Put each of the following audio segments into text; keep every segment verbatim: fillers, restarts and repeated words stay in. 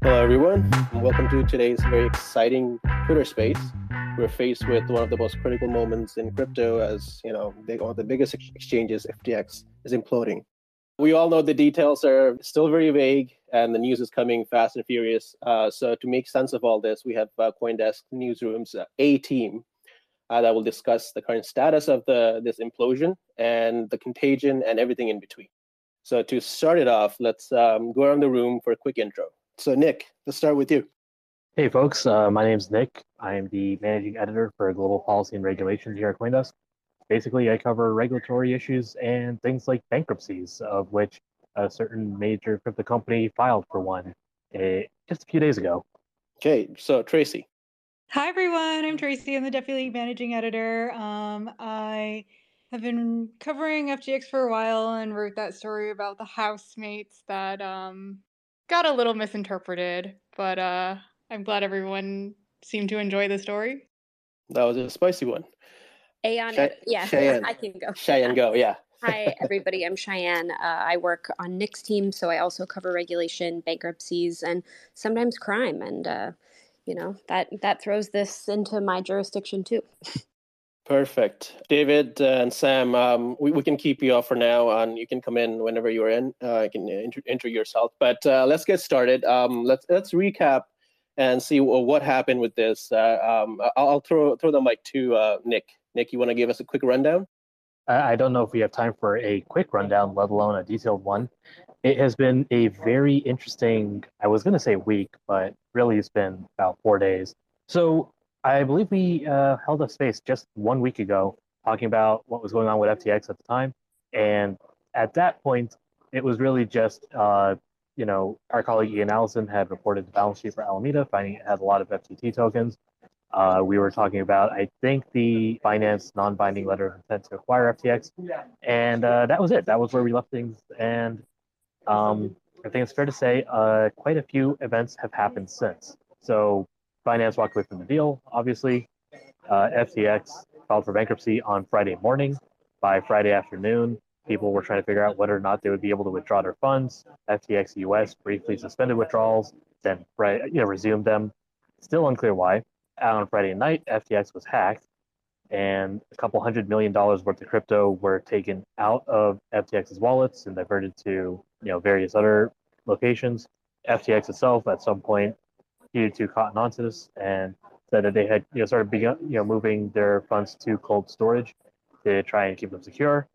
Hello, everyone. Welcome to today's very exciting Twitter space. We're faced with one of the most critical moments in crypto as, you know, big, one of the biggest ex- exchanges, F T X, is imploding. We all know the details are still very vague and the news is coming fast and furious. Uh, so to make sense of all this, we have uh, CoinDesk Newsroom's uh, A team uh, that will discuss the current status of the this implosion and the contagion and everything in between. So to start it off, let's um, go around the room for a quick intro. So Nick, let's start with you. Hey folks, uh, my name's Nick. I am the managing editor for Global Policy and Regulations here at CoinDesk. Basically, I cover regulatory issues and things like bankruptcies, of which a certain major crypto company filed for one uh, just a few days ago. Okay, so Tracy. Hi everyone, I'm Tracy. I'm the Deputy Managing Editor. Um, I have been covering F T X for a while and wrote that story about the housemates that um, got a little misinterpreted, but uh, I'm glad everyone seemed to enjoy the story. That was a spicy one. Aeon, Chey- yeah, Cheyenne. I can go. Cheyenne, go, yeah. Hi, everybody. I'm Cheyenne. Uh, I work on Nick's team, so I also cover regulation, bankruptcies, and sometimes crime. And, uh, you know, that, that throws this into my jurisdiction, too. Perfect. David uh, and Sam, um, we, we can keep you off for now, and you can come in whenever you're in. Uh, you can intro, intro yourself. But uh, let's get started. Um, let's let's recap and see what, what happened with this. Uh, um, I'll, I'll throw throw the mic to uh, Nick. Nick, you want to give us a quick rundown? I don't know if we have time for a quick rundown, let alone a detailed one. It has been a very interesting, I was going to say week, but really it's been about four days. So I believe we uh, held a space just one week ago talking about what was going on with F T X at the time. And at that point, it was really just, uh, you know, our colleague Ian Allison had reported the balance sheet for Alameda, finding it had a lot of F T T tokens. Uh, we were talking about, I think, the Binance non-binding letter of intent to acquire F T X, and uh, that was it. That was where we left things. And um, I think it's fair to say uh, quite a few events have happened since. So Binance walked away from the deal, obviously. Uh, F T X filed for bankruptcy on Friday morning. By Friday afternoon, people were trying to figure out whether or not they would be able to withdraw their funds. F T X U S briefly suspended withdrawals, then you know, resumed them. Still unclear why. On Friday night, F T X was hacked, and a couple hundred million dollars worth of crypto were taken out of F T X's wallets and diverted to you know various other locations. F T X itself, at some point, needed to cotton onto this and said that they had you know started begun, you know moving their funds to cold storage to try and keep them secure.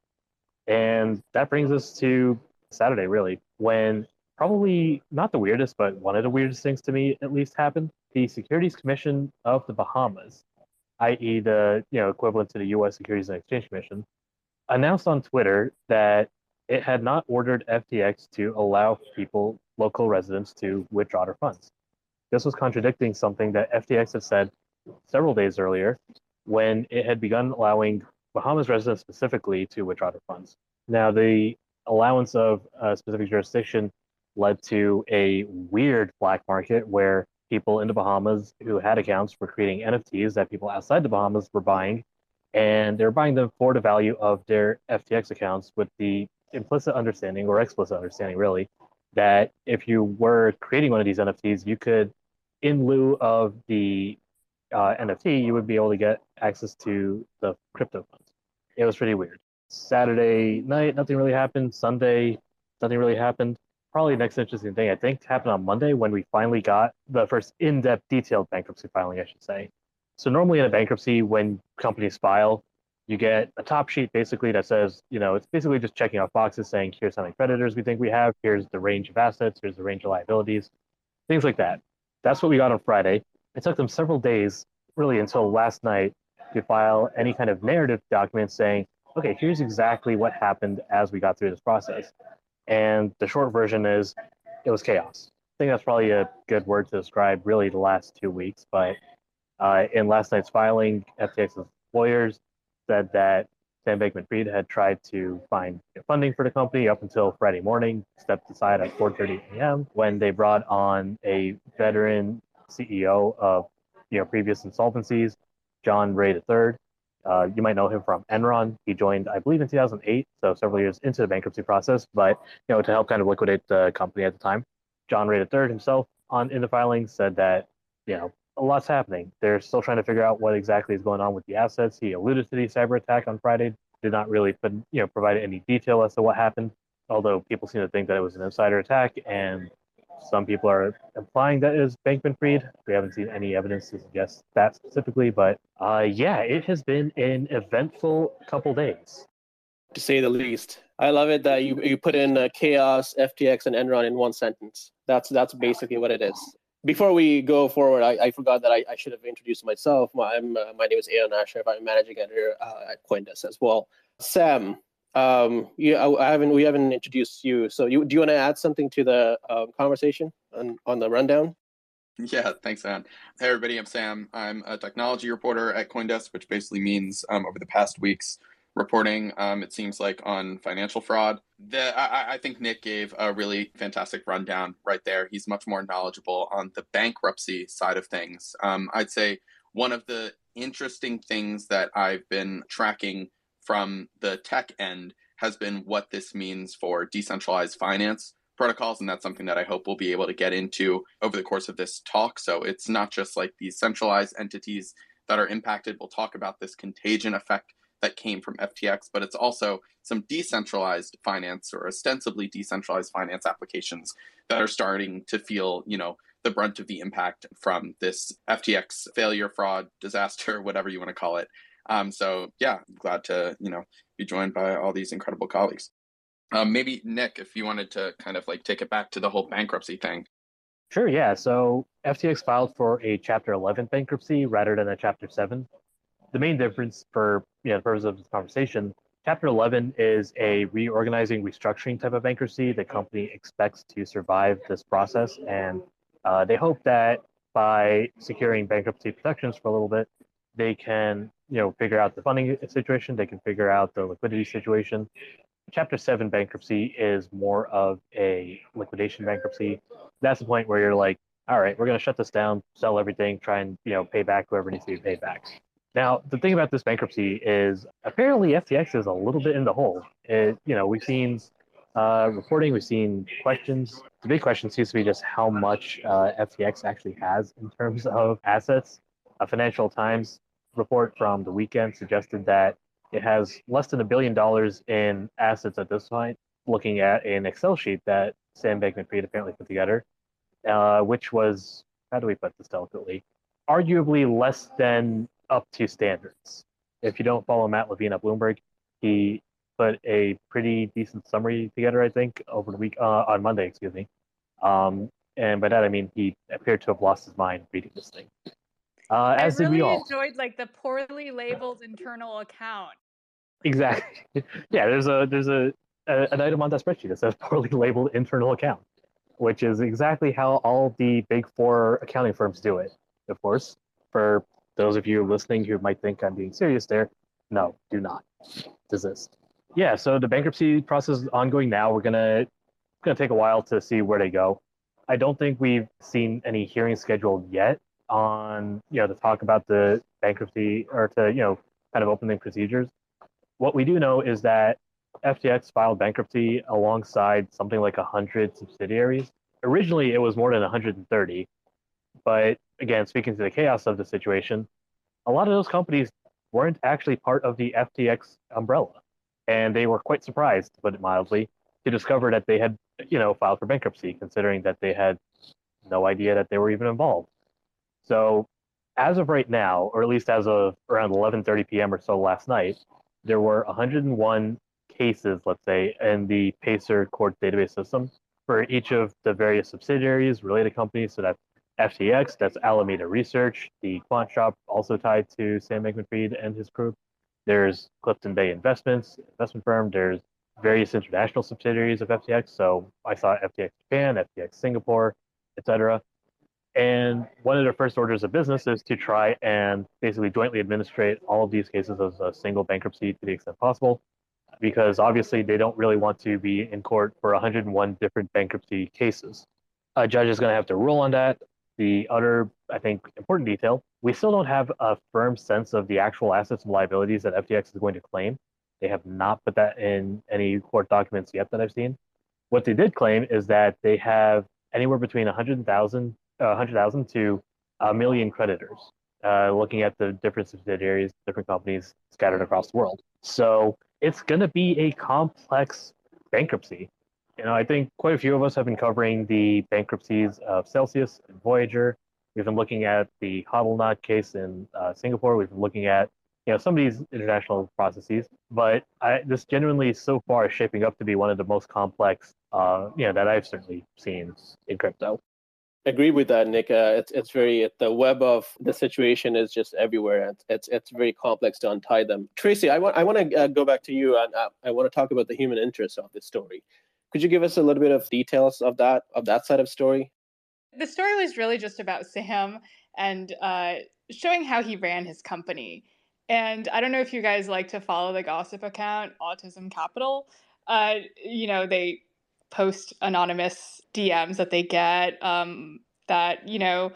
And that brings us to Saturday, really, when probably not the weirdest, but one of the weirdest things to me at least happened. The Securities Commission of the Bahamas, that is the you know equivalent to the U S Securities and Exchange Commission, announced on Twitter that it had not ordered F T X to allow people, local residents, to withdraw their funds. This was contradicting something that F T X had said several days earlier when it had begun allowing Bahamas residents specifically to withdraw their funds. Now, the allowance of a specific jurisdiction led to a weird black market where people in the Bahamas who had accounts were creating N F Ts that people outside the Bahamas were buying, and they're buying them for the value of their F T X accounts with the implicit understanding, or explicit understanding really, that if you were creating one of these N F Ts, you could, in lieu of the uh, N F T, you would be able to get access to the crypto funds. It was pretty weird. Saturday night, nothing really happened. Sunday, nothing really happened. Probably the next interesting thing, I think, happened on Monday when we finally got the first in-depth detailed bankruptcy filing, I should say. So normally in a bankruptcy, when companies file, you get a top sheet basically that says, you know, it's basically just checking off boxes saying, here's how many creditors we think we have, here's the range of assets, here's the range of liabilities, things like that. That's what we got on Friday. It took them several days, really until last night, to file any kind of narrative document saying, okay, here's exactly what happened as we got through this process. And the short version is, it was chaos. I think that's probably a good word to describe really the last two weeks. But uh, in last night's filing, F T X's lawyers said that Sam Bankman-Fried had tried to find funding for the company up until Friday morning, stepped aside at four thirty a.m. when they brought on a veteran C E O of you know previous insolvencies, John Ray the third. Uh, you might know him from Enron. He joined, I believe, in two thousand eight, so several years into the bankruptcy process, but you know to help kind of liquidate the company at the time. John Ray the third himself on in the filings said that, you know, a lot's happening. They're still trying to figure out what exactly is going on with the assets. He alluded to the cyber attack on Friday, did not really put, you know, provide any detail as to what happened, although people seem to think that it was an insider attack, and some people are implying that it is Bankman-Fried. We haven't seen any evidence to suggest that specifically, but uh, yeah, it has been an eventful couple days, to say the least. I love it that you you put in uh, chaos, F T X, and Enron in one sentence. That's that's basically what it is. Before we go forward, I, I forgot that I, I should have introduced myself. My, I'm, uh, my name is Ayon Ashraf. I'm managing editor uh, at CoinDesk as well. Sam, um, you, I, I haven't we haven't introduced you. So you do you want to add something to the uh, conversation on, on the rundown? Yeah, thanks, Ann. Hey, everybody, I'm Sam. I'm a technology reporter at CoinDesk, which basically means um, over the past weeks, reporting, um, it seems like, on financial fraud. The, I, I think Nick gave a really fantastic rundown right there. He's much more knowledgeable on the bankruptcy side of things. Um, I'd say one of the interesting things that I've been tracking from the tech end has been what this means for decentralized finance protocols, and that's something that I hope we'll be able to get into over the course of this talk. So it's not just like these centralized entities that are impacted. We'll talk about this contagion effect that came from F T X, but it's also some decentralized finance or ostensibly decentralized finance applications that are starting to feel, you know, the brunt of the impact from this F T X failure, fraud, disaster, whatever you want to call it. Um, so yeah, glad to, you know, be joined by all these incredible colleagues. Um, maybe Nick, if you wanted to kind of like take it back to the whole bankruptcy thing. Sure, yeah. So F T X filed for a Chapter eleven bankruptcy rather than a Chapter seven. The main difference for, you know, the purpose of this conversation, Chapter eleven is a reorganizing, restructuring type of bankruptcy. The company expects to survive this process, and uh, they hope that by securing bankruptcy protections for a little bit, they can, you know, figure out the funding situation, they can figure out the liquidity situation. Chapter seven bankruptcy is more of a liquidation bankruptcy. That's the point where you're like, all right, we're going to shut this down, sell everything, try and, you know, pay back whoever needs to be paid back. Now, the thing about this bankruptcy is apparently F T X is a little bit in the hole. It, you know, we've seen uh, reporting, we've seen questions. The big question seems to be just how much uh, F T X actually has in terms of assets. A Financial Times report from the weekend suggested that it has less than a billion dollars in assets at this point, looking at an Excel sheet that Sam Bankman-Fried apparently put together, uh, which was, how do we put this delicately, arguably less than up to standards. If you don't follow Matt Levine at Bloomberg, he put a pretty decent summary together, I think, over the week, uh, on Monday, excuse me. Um, and by that, I mean, he appeared to have lost his mind reading this thing. Uh, as I did we really all. enjoyed like the poorly labeled internal account. Exactly. Yeah, there's a there's a, a an item on that spreadsheet that says poorly labeled internal account, which is exactly how all the big four accounting firms do it. Of course, for those of you listening who might think I'm being serious there, no, do not desist. Yeah, so the bankruptcy process is ongoing now. We're gonna it's gonna take a while to see where they go. I don't think we've seen any hearings scheduled yet on, you know, to talk about the bankruptcy or to, you know, kind of opening procedures. What we do know is that F T X filed bankruptcy alongside something like one hundred subsidiaries. Originally, it was more than one hundred thirty, but again, speaking to the chaos of the situation, a lot of those companies weren't actually part of the F T X umbrella, and they were quite surprised, to put it mildly, to discover that they had, you know, filed for bankruptcy, considering that they had no idea that they were even involved. So, as of right now, or at least as of around eleven thirty p.m. or so last night, there were one hundred one cases, let's say, in the Pacer court database system for each of the various subsidiaries, related companies. So that's F T X, that's Alameda Research, the quant shop also tied to Sam Bankman-Fried and his group. There's Clifton Bay Investments, investment firm. There's various international subsidiaries of F T X. So I saw F T X Japan, F T X Singapore, et cetera. And one of their first orders of business is to try and basically jointly administrate all of these cases as a single bankruptcy to the extent possible, because obviously they don't really want to be in court for one hundred one different bankruptcy cases. A judge is going to have to rule on that. The other, I think, important detail, we still don't have a firm sense of the actual assets and liabilities that F T X is going to claim. They have not put that in any court documents yet that I've seen. What they did claim is that they have anywhere between one hundred thousand uh, one hundred thousand to a million creditors, uh, looking at the different subsidiaries, different companies scattered across the world. So it's going to be a complex bankruptcy. You know, I think quite a few of us have been covering the bankruptcies of Celsius and Voyager. We've been looking at the Hodlnaut case in uh, Singapore. We've been looking at, you know, some of these international processes. But I, this genuinely so far is shaping up to be one of the most complex, uh, you know, that I've certainly seen in crypto. Agree with that, Nick. Uh, it's it's very the web of the situation is just everywhere. It's it's, it's very complex to untie them. Tracy, I want I want to uh, go back to you, and uh, I want to talk about the human interest of this story. Could you give us a little bit of details of that of that side of story? The story was really just about Sam and uh, showing how he ran his company. And I don't know if you guys like to follow the gossip account Autism Capital. Uh, you know, they post anonymous D Ms that they get um, that, you know,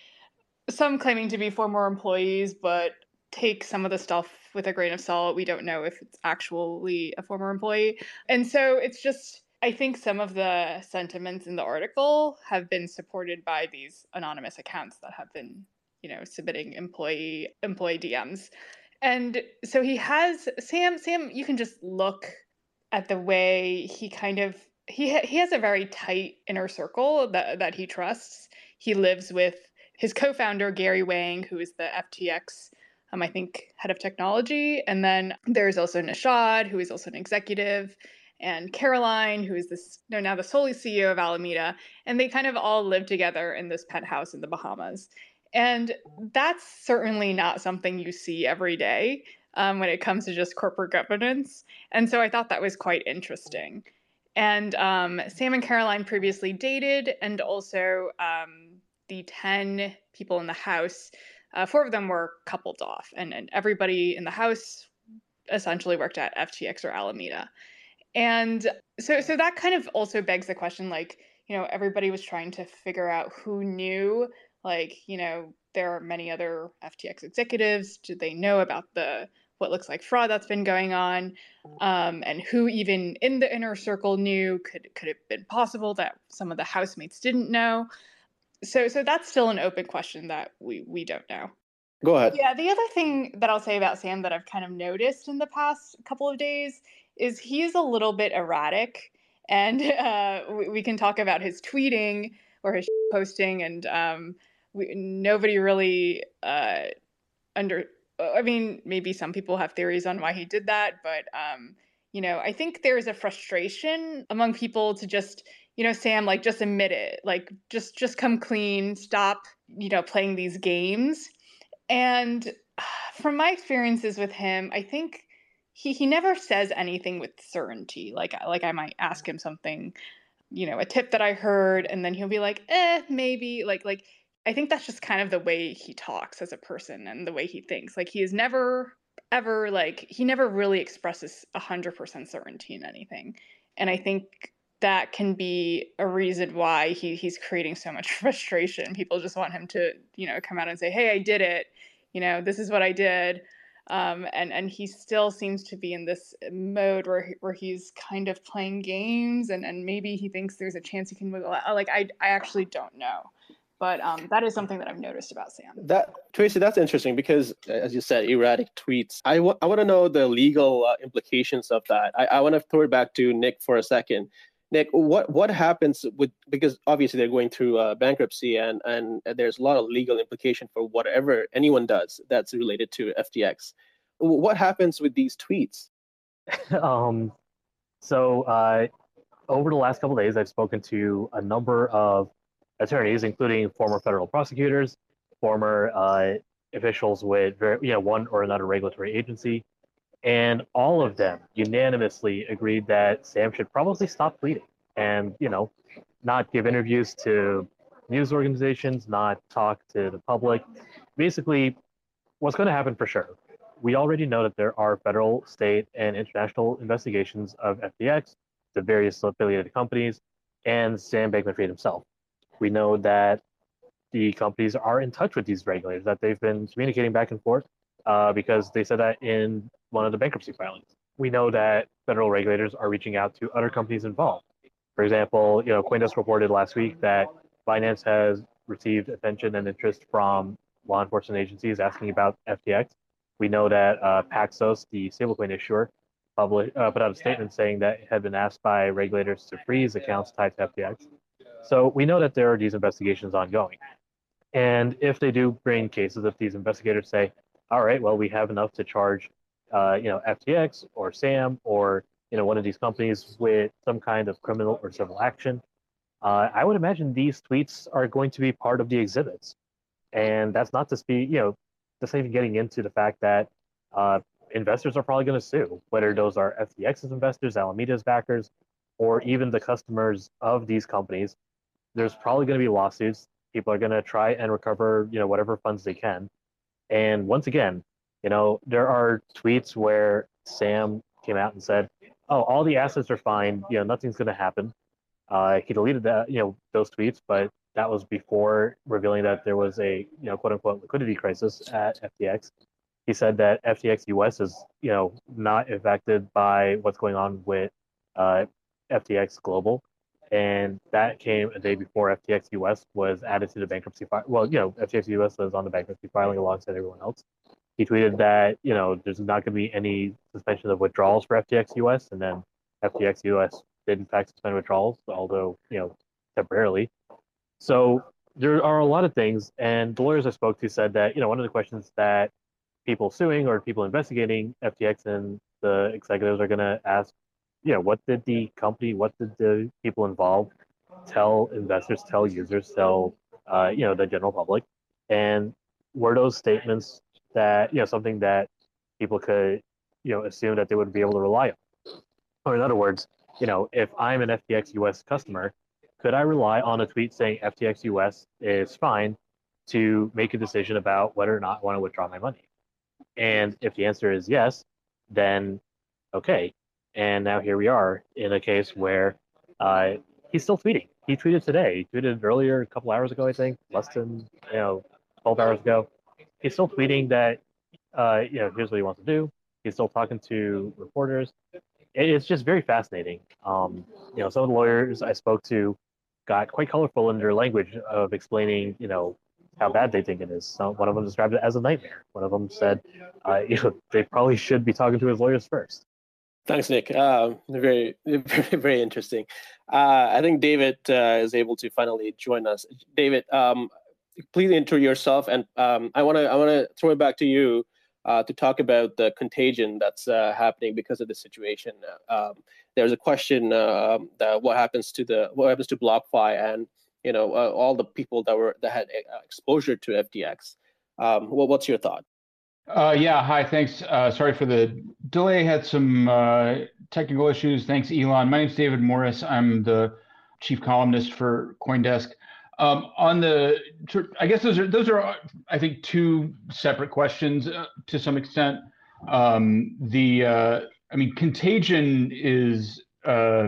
some claiming to be former employees, but take some of the stuff with a grain of salt. We don't know if it's actually a former employee. And so it's just, I think some of the sentiments in the article have been supported by these anonymous accounts that have been, you know, submitting employee employee D Ms. And so he has Sam Sam you can just look at the way he kind of he he has a very tight inner circle that that he trusts. He lives with his co-founder Gary Wang, who is the F T X um, I think head of technology, and then there's also Nishad, who is also an executive, and Caroline, who is this no now the solely C E O of Alameda, and they kind of all live together in this penthouse in the Bahamas. And that's certainly not something you see every day um, when it comes to just corporate governance. And so I thought that was quite interesting. And um, Sam and Caroline previously dated, and also um, the ten people in the house, uh, four of them were coupled off, and, and everybody in the house essentially worked at F T X or Alameda. And so so that kind of also begs the question, like, you know, everybody was trying to figure out who knew, like, you know, there are many other F T X executives. Did they know about the what looks like fraud that's been going on? Um, and who even in the inner circle knew? Could could it have been possible that some of the housemates didn't know? So so that's still an open question that we we don't know. Go ahead. Yeah, the other thing that I'll say about Sam that I've kind of noticed in the past couple of days is he's a little bit erratic, and uh, we, we can talk about his tweeting or his posting, and um, we, nobody really uh, under. I mean, maybe some people have theories on why he did that, but um, you know, I think there is a frustration among people to just, you know, Sam, like, just admit it, like, just just come clean, stop, you know, playing these games. And from my experiences with him, I think he he never says anything with certainty. Like like I might ask him something, you know, a tip that I heard, and then he'll be like, eh, maybe. Like like I think that's just kind of the way he talks as a person and the way he thinks. Like, he is never ever like he never really expresses a hundred percent certainty in anything. And I think that can be a reason why he he's creating so much frustration. People just want him to, you know, come out and say, hey, I did it. You know, this is what I did. Um, and, and he still seems to be in this mode where he, where he's kind of playing games, and, and maybe he thinks there's a chance he can move. Like, I, I actually don't know. But um, that is something that I've noticed about Sam. That Tracy, that's interesting because, as you said, erratic tweets. I, w- I want to know the legal uh, implications of that. I, I want to throw it back to Nick for a second. Nick, what what happens with, because obviously they're going through uh, bankruptcy, and, and there's a lot of legal implication for whatever anyone does that's related to F T X. What happens with these tweets? um, so uh, over the last couple of days, I've spoken to a number of attorneys, including former federal prosecutors, former uh, officials with very, you know, one or another regulatory agency, and all of them unanimously agreed that Sam should probably stop tweeting and, you know, not give interviews to news organizations, not talk to the public. Basically, what's going to happen for sure, we already know that there are federal, state, and international investigations of F T X, the various affiliated companies, and Sam Bankman-Fried himself. We know that the companies are in touch with these regulators, that they've been communicating back and forth uh, because they said that in one of the bankruptcy filings. We know that federal regulators are reaching out to other companies involved. For example, you know, CoinDesk reported last week that Binance has received attention and interest from law enforcement agencies asking about F T X. We know that uh, Paxos, the stablecoin issuer, public, uh, put out a statement saying that it had been asked by regulators to freeze accounts tied to F T X. So we know that there are these investigations ongoing. And if they do bring cases, if these investigators say, all right, well, we have enough to charge, uh, you know, F T X or SAM or, you know, one of these companies with some kind of criminal or civil action, uh, I would imagine these tweets are going to be part of the exhibits. And that's not to speak, you know, just even getting into the fact that uh, investors are probably going to sue, whether those are F T X's investors, Alameda's backers, or even the customers of these companies. There's probably going to be lawsuits. People are going to try and recover, you know, whatever funds they can. And once again, you know, there are tweets where Sam came out and said, "Oh, all the assets are fine. You know, nothing's going to happen." Uh, he deleted that, you know, those tweets, but that was before revealing that there was a, you know, quote unquote liquidity crisis at F T X. He said that F T X U S is, you know, not affected by what's going on with uh, F T X Global. And that came a day before F T X U S was added to the bankruptcy file. Well, you know, F T X U S was on the bankruptcy filing alongside everyone else. He tweeted that, you know, there's not going to be any suspension of withdrawals for F T X U S, and then F T X U S did in fact suspend withdrawals, although, you know, temporarily. So there are a lot of things, and the lawyers I spoke to said that, you know, one of the questions that people suing or people investigating F T X and the executives are going to ask, you know, what did the company, what did the people involved tell investors, tell users, tell, uh, you know, the general public? And were those statements that, you know, something that people could, you know, assume that they would be able to rely on? Or in other words, you know, if I'm an F T X U S customer, could I rely on a tweet saying F T X U S is fine to make a decision about whether or not I want to withdraw my money? And if the answer is yes, then okay. And now here we are in a case where uh, he's still tweeting. He tweeted today. He tweeted earlier, a couple hours ago, I think, less than, you know, twelve hours ago. He's still tweeting that, uh, you know, here's what he wants to do. He's still talking to reporters. It's just very fascinating. Um, you know, some of the lawyers I spoke to got quite colorful in their language of explaining, you know, how bad they think it is. So one of them described it as a nightmare. One of them said, uh, you know, they probably should be talking to his lawyers first. Thanks, Nick. Um, very, very, very interesting. Uh, I think David uh, is able to finally join us. David, um, please intro yourself, and um, I want to, I want to throw it back to you uh, to talk about the contagion that's uh, happening because of the situation. Um, there's a question uh, that what happens to the, what happens to BlockFi, and you know, uh, all the people that were that had exposure to F T X. Um, well, what's your thought? Uh, yeah, hi, thanks. Uh, sorry for the delay. Had some uh, technical issues. Thanks, Elon. My name's David Morris. I'm the chief columnist for CoinDesk. Um, on the, I guess those are those are I think two separate questions uh, to some extent. Um, the, uh, I mean, contagion is uh,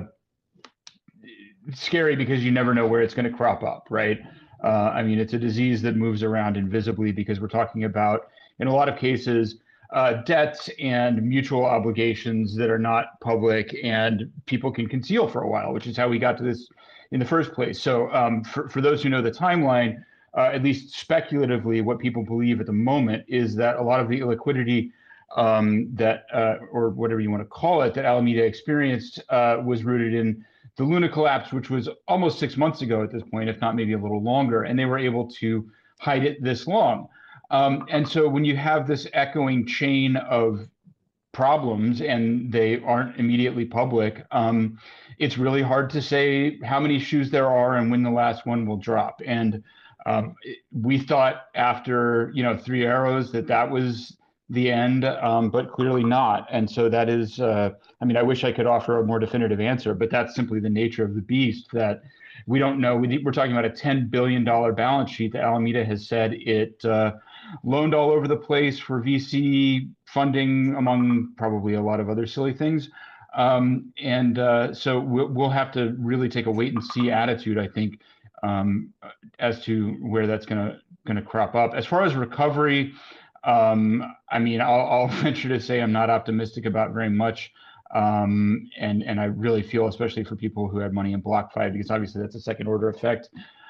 scary because you never know where it's going to crop up, right? Uh, I mean, it's a disease that moves around invisibly because we're talking about, in a lot of cases, uh, debts and mutual obligations that are not public and people can conceal for a while, which is how we got to this in the first place. So um, for, for those who know the timeline, uh, at least speculatively, what people believe at the moment is that a lot of the illiquidity um, that, uh, or whatever you want to call it, that Alameda experienced uh, was rooted in the Luna collapse, which was almost six months ago at this point, if not maybe a little longer, and they were able to hide it this long. Um, and so when you have this echoing chain of problems and they aren't immediately public, um, it's really hard to say how many shoes there are and when the last one will drop. And um, we thought after, you know, Three Arrows that that was the end, um, but clearly not. And so that is, uh, I mean, I wish I could offer a more definitive answer, but that's simply the nature of the beast, that we don't know. We, we're talking about a ten billion dollars balance sheet that Alameda has said it uh, loaned all over the place for V C funding, among probably a lot of other silly things. Um, and uh, so we'll, we'll have to really take a wait and see attitude, I think, um, as to where that's gonna gonna crop up. As far as recovery, um, I mean, I'll, I'll venture to say I'm not optimistic about very much. Um, and, and I really feel, especially for people who had money in BlockFi, because obviously that's a second order effect.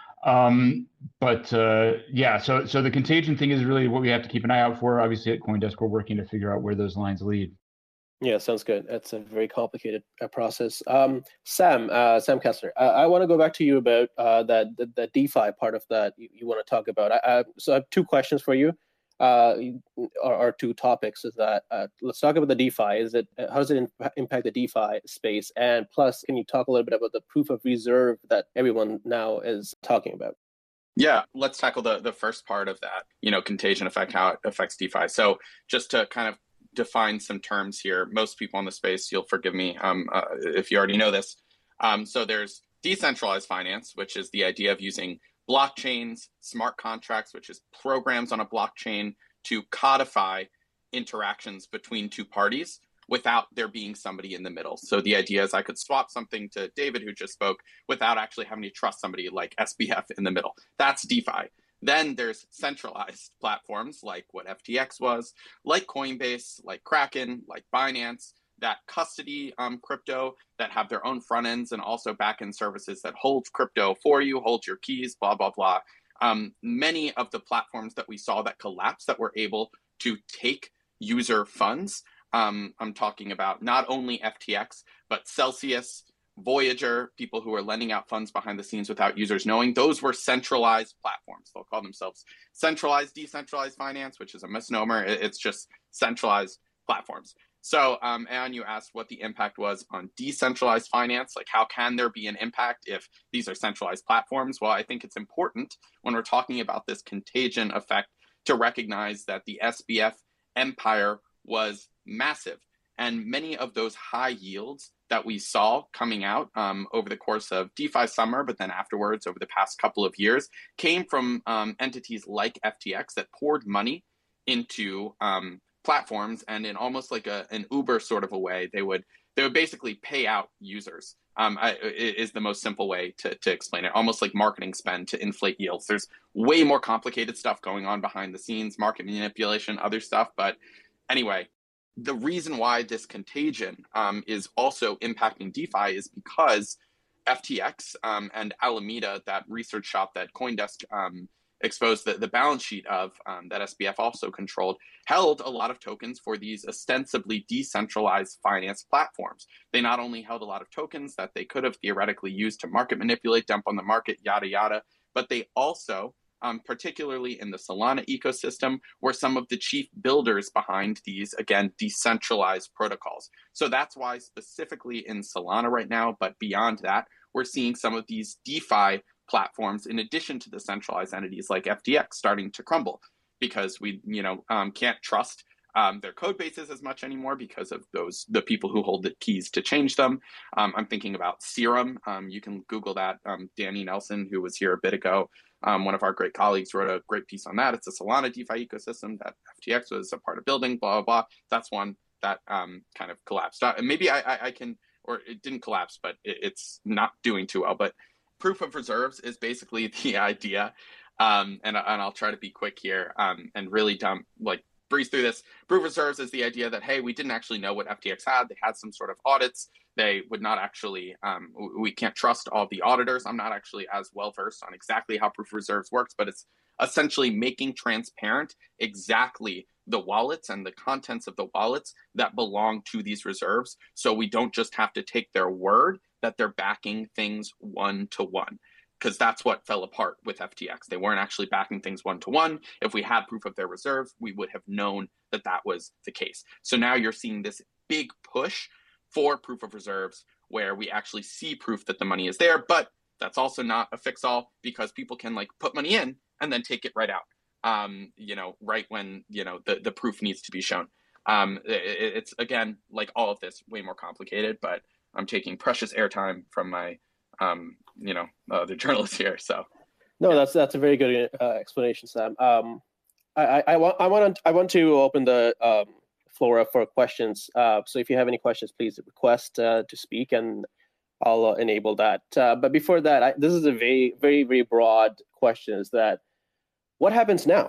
Um, but uh, yeah, so so the contagion thing is really what we have to keep an eye out for. Obviously at CoinDesk, we're working to figure out where those lines lead. Yeah, sounds good. That's a very complicated uh, process. Um, Sam, uh, Sam Kessler, uh, I want to go back to you about uh, that the, the DeFi part of that you, you want to talk about. I, I, so I have two questions for you, uh, or, or two topics. Is that uh, let's talk about the DeFi. Is it how does it in, impact the DeFi space? And plus, can you talk a little bit about the proof of reserve that everyone now is talking about? Yeah, let's tackle the the first part of that. You know, contagion effect, how it affects DeFi. So just to kind of define some terms here. Most people in the space, you'll forgive me um, uh, if you already know this. Um, so there's decentralized finance, which is the idea of using blockchains, smart contracts, which is programs on a blockchain to codify interactions between two parties without there being somebody in the middle. So the idea is I could swap something to David, who just spoke, without actually having to trust somebody like S B F in the middle. That's DeFi. Then there's centralized platforms like what F T X was, like Coinbase, like Kraken, like Binance, that custody um, crypto, that have their own front ends and also back end services that hold crypto for you, hold your keys, blah, blah, blah. Um, many of the platforms that we saw that collapsed that were able to take user funds, um, I'm talking about not only F T X, but Celsius, Voyager, people who are lending out funds behind the scenes without users knowing, those were centralized platforms. They'll call themselves centralized, decentralized finance, which is a misnomer. It's just centralized platforms. So, um, and you asked what the impact was on decentralized finance. Like, how can there be an impact if these are centralized platforms? Well, I think it's important when we're talking about this contagion effect to recognize that the S B F empire was massive. And many of those high yields that we saw coming out um, over the course of DeFi summer, but then afterwards over the past couple of years, came from um, entities like F T X that poured money into um, platforms, and in almost like a, an Uber sort of a way, they would they would basically pay out users. Um, I, is the most simple way to, to explain it, almost like marketing spend to inflate yields. There's way more complicated stuff going on behind the scenes, market manipulation, other stuff. But anyway, the reason why this contagion um, is also impacting DeFi is because F T X um, and Alameda, that research shop that CoinDesk um, exposed the, the balance sheet of, um, that S B F also controlled, held a lot of tokens for these ostensibly decentralized finance platforms. They not only held a lot of tokens that they could have theoretically used to market manipulate, dump on the market, yada, yada, but they also, Um, particularly in the Solana ecosystem, were some of the chief builders behind these, again, decentralized protocols. So that's why specifically in Solana right now, but beyond that, we're seeing some of these DeFi platforms, in addition to the centralized entities like F T X, starting to crumble because we, you know, um, can't trust um, their code bases as much anymore because of those the people who hold the keys to change them. Um, I'm thinking about Serum. Um, you can Google that. Um, Danny Nelson, who was here a bit ago, Um, one of our great colleagues, wrote a great piece on that. It's a Solana DeFi ecosystem that F T X was a part of building, blah, blah, blah. That's one that um, kind of collapsed. Uh, and maybe I, I, I can, or it didn't collapse, but it, it's not doing too well. But proof of reserves is basically the idea. Um, and, and I'll try to be quick here um, and really dumb, like breeze through this. Proof of reserves is the idea that, hey, we didn't actually know what F T X had. They had some sort of audits. They would not actually, um, we can't trust all the auditors. I'm not actually as well versed on exactly how proof of reserves works, but it's essentially making transparent exactly the wallets and the contents of the wallets that belong to these reserves. So we don't just have to take their word that they're backing things one to one, because that's what fell apart with F T X. They weren't actually backing things one to one. If we had proof of their reserves, we would have known that that was the case. So now you're seeing this big push for proof of reserves where we actually see proof that the money is there, but that's also not a fix-all because people can like put money in and then take it right out, um, you know, right when, you know, the, the proof needs to be shown. Um, it, it's, again, like all of this, way more complicated, but I'm taking precious airtime from my, um, you know, uh, the journalists here. So, no, yeah. that's that's a very good uh, explanation, Sam. Um, I, I, I want I want I want to open the um, floor up for questions. Uh, so if you have any questions, please request uh, to speak, and I'll uh, enable that. Uh, but before that, I, this is a very very very broad question: is that what happens now?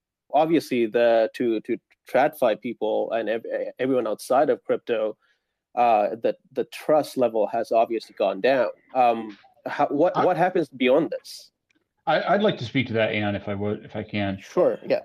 Obviously, the to to TradFi people and ev- everyone outside of crypto. uh, the the trust level has obviously gone down. Um, how, what I, what happens beyond this? I, I'd like to speak to that, Ann, if I would, if I can. Sure. Yeah.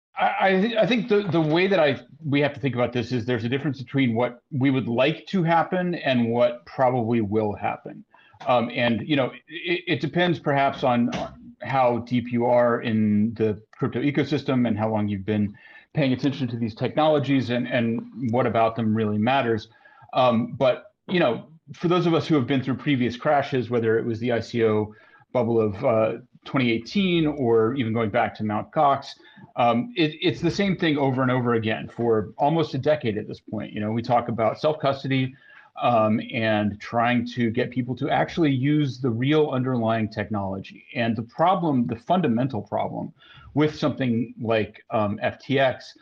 I, I think the, the way that I we have to think about this is there's a difference between what we would like to happen and what probably will happen. Um, and, you know, it, it depends perhaps on how deep you are in the crypto ecosystem and how long you've been paying attention to these technologies and, and what about them really matters. Um, but, you know, for those of us who have been through previous crashes, whether it was the I C O bubble of uh, twenty eighteen or even going back to Mount Gox, um, it, it's the same thing over and over again for almost a decade at this point. You know, we talk about self-custody um, and trying to get people to actually use the real underlying technology. And the problem, the fundamental problem with something like um, F T X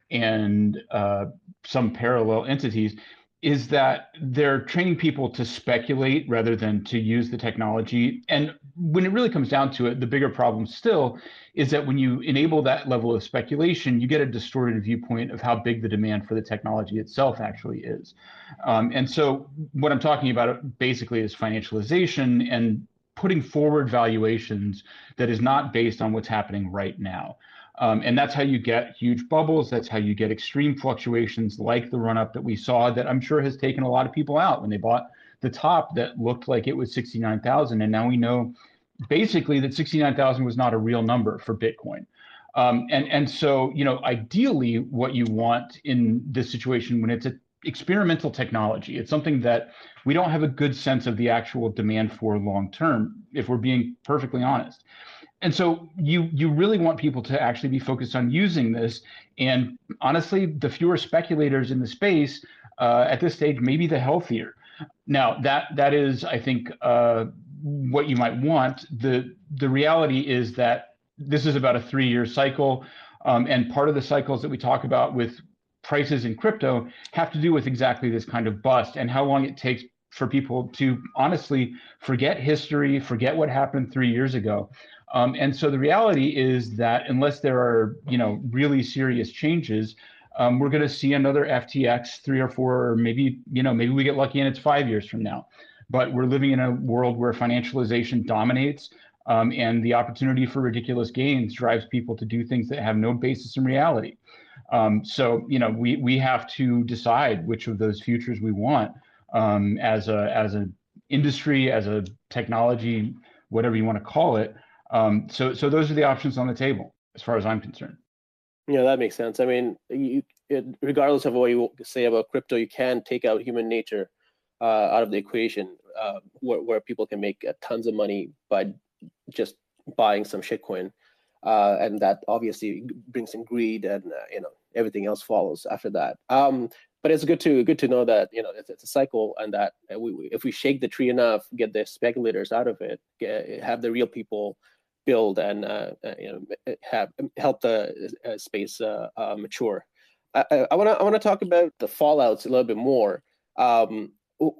and uh, some parallel entities is that they're training people to speculate rather than to use the technology. And when it really comes down to it, the bigger problem still is that when you enable that level of speculation, you get a distorted viewpoint of how big the demand for the technology itself actually is. Um, and so what I'm talking about basically is financialization and putting forward valuations that is not based on what's happening right now. Um, and that's how you get huge bubbles. That's how you get extreme fluctuations like the run up that we saw that I'm sure has taken a lot of people out when they bought the top that looked like it was sixty-nine thousand. And now we know basically that sixty-nine thousand was not a real number for Bitcoin. Um, and, and so, you know, ideally what you want in this situation when it's an experimental technology, it's something that we don't have a good sense of the actual demand for long term, if we're being perfectly honest. And so you you really want people to actually be focused on using this. And honestly, the fewer speculators in the space uh, at this stage, maybe the healthier. Now, that that is, I think, uh, what you might want. The, the reality is that this is about a three-year cycle. Um, and part of the cycles that we talk about with prices in crypto have to do with exactly this kind of bust and how long it takes for people to honestly forget history, forget what happened three years ago. Um, and so the reality is that unless there are, you know, really serious changes, um, we're going to see another F T X three or four, or maybe, you know, maybe we get lucky and it's five years from now. But we're living in a world where financialization dominates, um, and the opportunity for ridiculous gains drives people to do things that have no basis in reality. Um, so, you know, we we have to decide which of those futures we want um, as a as an industry, as a technology, whatever you want to call it. Um, so, so those are the options on the table, as far as I'm concerned. Yeah, that makes sense. I mean, you, it, regardless of what you say about crypto, you can take out human nature uh, out of the equation, uh, where, where people can make uh, tons of money by just buying some shitcoin, uh, and that obviously brings in greed, and uh, you know everything else follows after that. Um, but it's good to good to know that you know it's, it's a cycle, and that we, if we shake the tree enough, get the speculators out of it, get, have the real people build and uh, you know have help the uh, space uh, uh, mature. I want to I want to talk about the fallouts a little bit more. Um,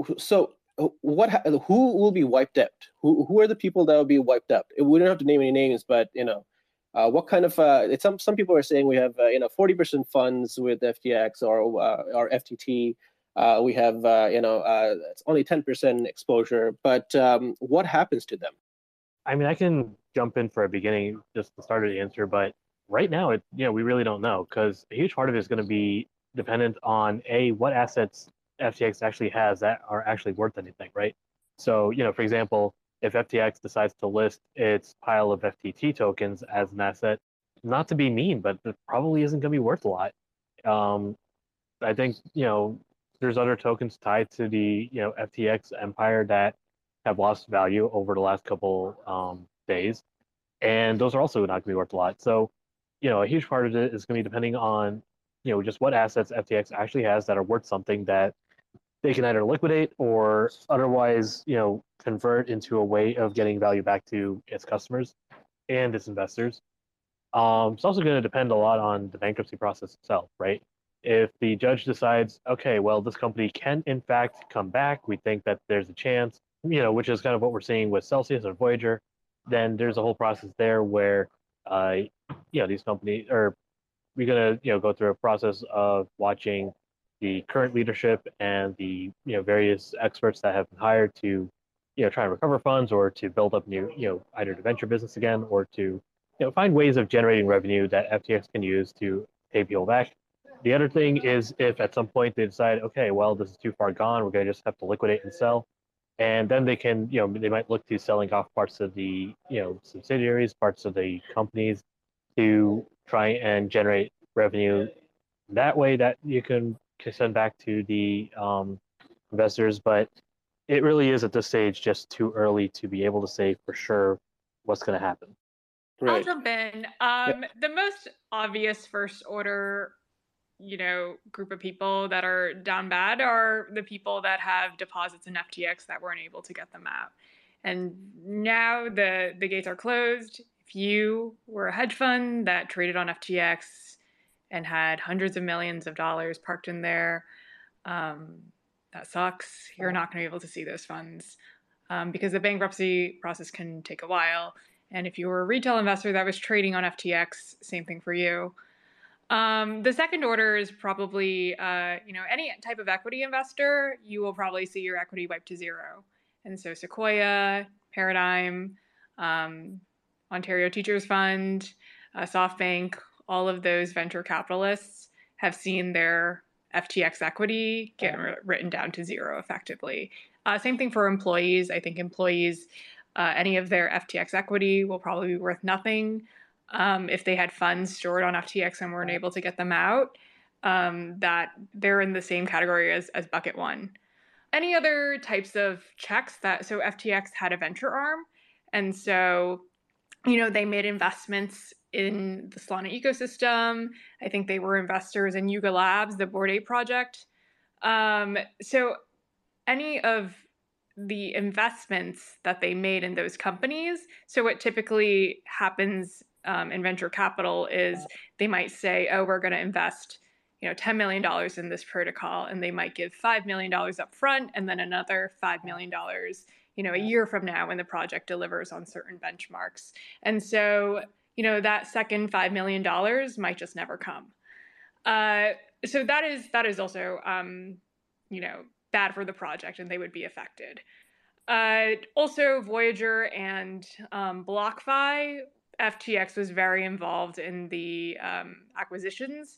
so what who will be wiped out? Who who are the people that will be wiped out? We don't have to name any names, but you know uh, what kind of uh, it's some some people are saying we have uh, you know forty percent funds with F T X or uh, or F T T. Uh, we have uh, you know uh, it's only ten percent exposure, but um, what happens to them? I mean, I can jump in for a beginning, just to start the answer, but right now, it you know, we really don't know, because a huge part of it is going to be dependent on a what assets F T X actually has that are actually worth anything, right? So, you know, for example, if F T X decides to list its pile of F T T tokens as an asset, not to be mean, but it probably isn't going to be worth a lot. Um, I think you know, there's other tokens tied to the you know F T X empire that have lost value over the last couple um, days, and those are also not going to be worth a lot. So, you know, a huge part of it is going to be depending on, you know, just what assets F T X actually has that are worth something that they can either liquidate or otherwise, you know, convert into a way of getting value back to its customers and its investors. Um, it's also going to depend a lot on the bankruptcy process itself, right? If the judge decides, okay, well, this company can in fact come back, we think that there's a chance, you know, which is kind of what we're seeing with Celsius and Voyager, then there's a whole process there where, uh, you know, these companies are we're gonna, you know, go through a process of watching, the current leadership and the you know various experts that have been hired to you know try and recover funds or to build up new you know either to venture business again or to you know find ways of generating revenue that F T X can use to pay people back. The other thing is if at some point they decide, okay, well, this is too far gone, we're going to just have to liquidate and sell. And then they can, you know, they might look to selling off parts of the, you know, subsidiaries, parts of the companies to try and generate revenue that way that you can, can send back to the um, investors. But it really is at this stage just too early to be able to say for sure what's going to happen. I'll Right. jump in. Um, The most obvious first order, you know, group of people that are down bad are the people that have deposits in F T X that weren't able to get them out. And now the the gates are closed. If you were a hedge fund that traded on F T X and had hundreds of millions of dollars parked in there, um, that sucks. You're not going to be able to see those funds um, because the bankruptcy process can take a while. And if you were a retail investor that was trading on F T X, same thing for you. Um, the second order is probably, uh, you know, any type of equity investor, you will probably see your equity wiped to zero. And so Sequoia, Paradigm, um, Ontario Teachers Fund, uh, SoftBank, all of those venture capitalists have seen their F T X equity get written down to zero effectively. Uh, same thing for employees. I think employees, uh, any of their F T X equity will probably be worth nothing. Um, if they had funds stored on F T X and weren't able to get them out, um, that they're in the same category as, as bucket one. Any other types of checks that, so F T X had a venture arm. And so, you know, they made investments in the Solana ecosystem. I think they were investors in Yuga Labs, the Bored Ape project. Um, so any of the investments that they made in those companies, so what typically happens Um, in venture capital is they might say, oh, we're going to invest, you know, ten million dollars in this protocol, and they might give five million dollars up front and then another five million dollars, you know, a year from now when the project delivers on certain benchmarks. And so, you know, that second five million dollars might just never come. Uh, so that is that is also, um, you know, bad for the project, and they would be affected. Uh, also, Voyager and um, BlockFi, F T X was very involved in the um, acquisitions,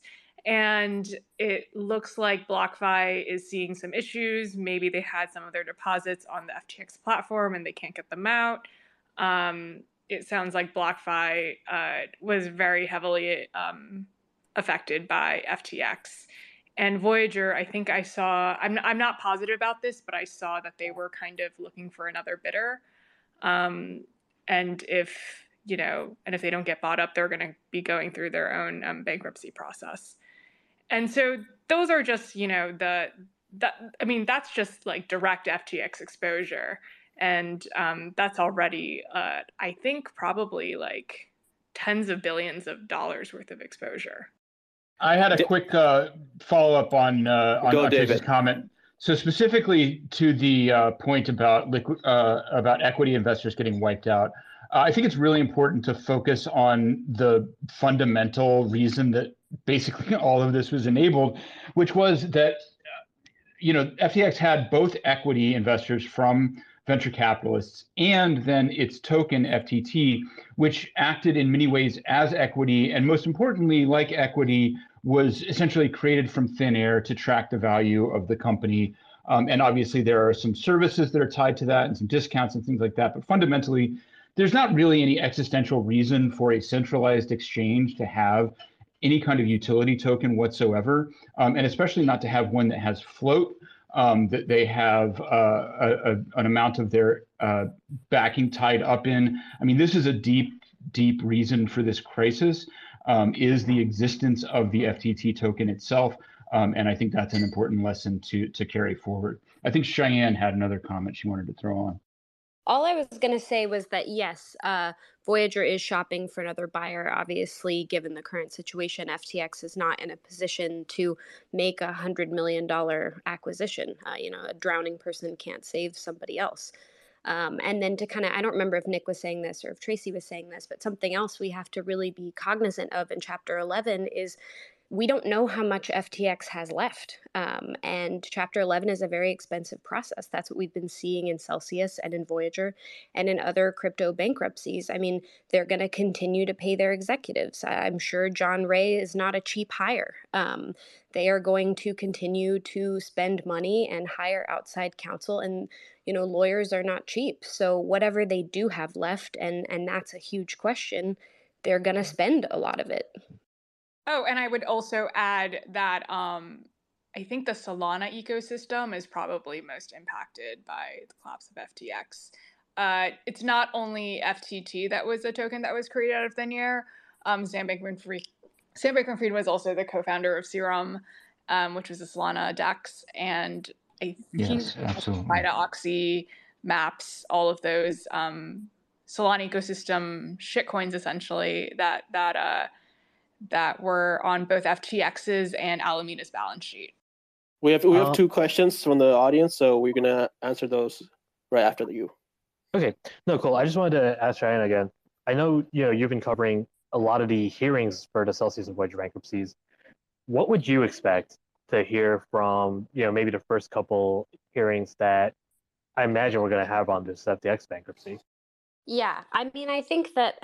and it looks like BlockFi is seeing some issues. Maybe they had some of their deposits on the F T X platform and they can't get them out. Um, it sounds like BlockFi uh, was very heavily um, affected by F T X. And Voyager, I think I saw, I'm, I'm not positive about this, but I saw that they were kind of looking for another bidder. Um, and if, you know, and if they don't get bought up, they're going to be going through their own um, bankruptcy process. And so those are just, you know, the, that, I mean, that's just like direct F T X exposure. And um, that's already, uh, I think, probably like tens of billions of dollars worth of exposure. I had a quick uh, follow-up on uh, on, Go, on Tracy's David. comment. So specifically to the uh, point about liquid uh, about equity investors getting wiped out, uh, I think it's really important to focus on the fundamental reason that basically all of this was enabled, which was that you know F T X had both equity investors from venture capitalists and then its token F T T, which acted in many ways as equity, and most importantly, like equity, was essentially created from thin air to track the value of the company. Um, and obviously there are some services that are tied to that and some discounts and things like that. But fundamentally, there's not really any existential reason for a centralized exchange to have any kind of utility token whatsoever, um, and especially not to have one that has float, um, that they have uh, a, a, an amount of their uh, backing tied up in. I mean, this is a deep, deep reason for this crisis, um, is the existence of the F T T token itself. Um, and I think that's an important lesson to, to carry forward. I think Cheyenne had another comment she wanted to throw on. All I was going to say was that, yes, uh, Voyager is shopping for another buyer. Obviously, given the current situation, F T X is not in a position to make a one hundred million dollars acquisition. Uh, you know, a drowning person can't save somebody else. Um, and then to kind of, I don't remember if Nick was saying this or if Tracy was saying this, but something else we have to really be cognizant of in Chapter eleven is we don't know how much F T X has left. Um, and Chapter eleven is a very expensive process. That's what we've been seeing in Celsius and in Voyager and in other crypto bankruptcies. I mean, they're going to continue to pay their executives. I'm sure John Ray is not a cheap hire. Um, they are going to continue to spend money and hire outside counsel. And, you know, lawyers are not cheap. So whatever they do have left, and, and that's a huge question, they're going to spend a lot of it. Oh, and I would also add that um, I think the Solana ecosystem is probably most impacted by the collapse of F T X. Uh, it's not only F T T that was a token that was created out of thin air. Um, Sam Bankman-Fried Sam Bankman-Fried was also the co-founder of Serum, um, which was a Solana DEX, and I think Yes, absolutely. FIDA, Oxy, Maps, all of those um, Solana ecosystem shitcoins essentially that that. Uh, that were on both F T X's and Alameda's balance sheet. We have we have Um, two questions from the audience, so we're gonna answer those right after you. Okay, no, cool. I just wanted to ask Cheyenne again. I know you know you've been covering a lot of the hearings for the Celsius and Voyager bankruptcies. What would you expect to hear from you know maybe the first couple hearings that I imagine we're going to have on this F T X bankruptcy? Yeah, I mean, I think that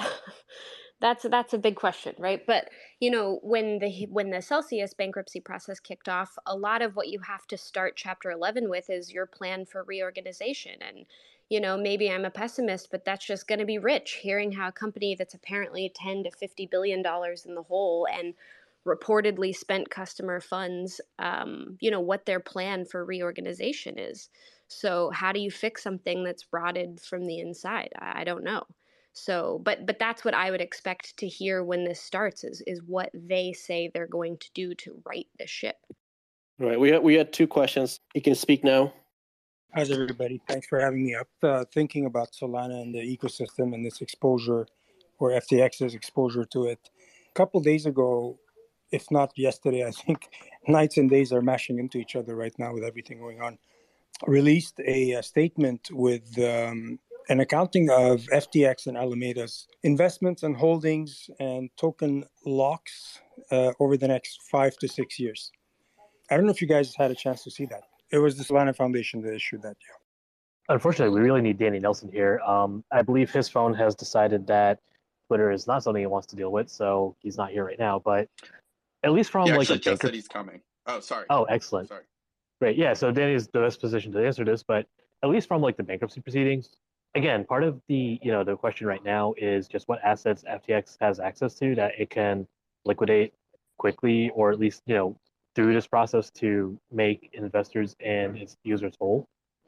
that's that's a big question, right? But you know, when the when the Celsius bankruptcy process kicked off, a lot of what you have to start Chapter eleven with is your plan for reorganization. And you know, maybe I'm a pessimist, but that's just going to be rich. Hearing how a company that's apparently ten to fifty billion dollars in the hole and reportedly spent customer funds, um, you know, what their plan for reorganization is. So how do you fix something that's rotted from the inside? I, I don't know. So, but but that's what I would expect to hear when this starts is is what they say they're going to do to right the ship. All right, we had, we had two questions. You can speak now. How's everybody? Thanks for having me up. Uh, thinking about Solana and the ecosystem and this exposure, or F T X's exposure to it. A couple days ago, if not yesterday, I think nights and days are mashing into each other right now with everything going on. Released a, a statement with um, an accounting of F T X and Alameda's investments and holdings and token locks uh, over the next five to six years. I don't know if you guys had a chance to see that. It was the Solana Foundation that issued that. Yeah. Unfortunately, we really need Danny Nelson here. Um, I believe his phone has decided that Twitter is not something he wants to deal with, so he's not here right now. But at least from He like actually the just banker- said he's coming. Oh, sorry. Oh, excellent. Sorry. Great. Yeah. So Danny is the best position to answer this, but at least from like the bankruptcy proceedings, again, part of the you know the question right now is just what assets F T X has access to that it can liquidate quickly, or at least you know through this process to make investors and its users whole.